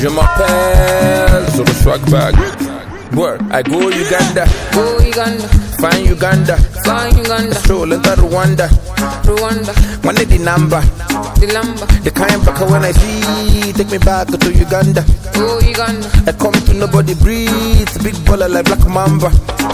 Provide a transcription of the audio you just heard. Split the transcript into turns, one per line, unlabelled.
Je m'appelle sur le swag bag. Word, I go Uganda.
Go Uganda.
Find Uganda.
Find Uganda.
Stroll enter Rwanda.
Rwanda.
Money the number.
The lumber.
The kind back when I see. Take me back to Uganda.
Go Uganda.
I come to nobody breathe. Big baller like Black Mamba.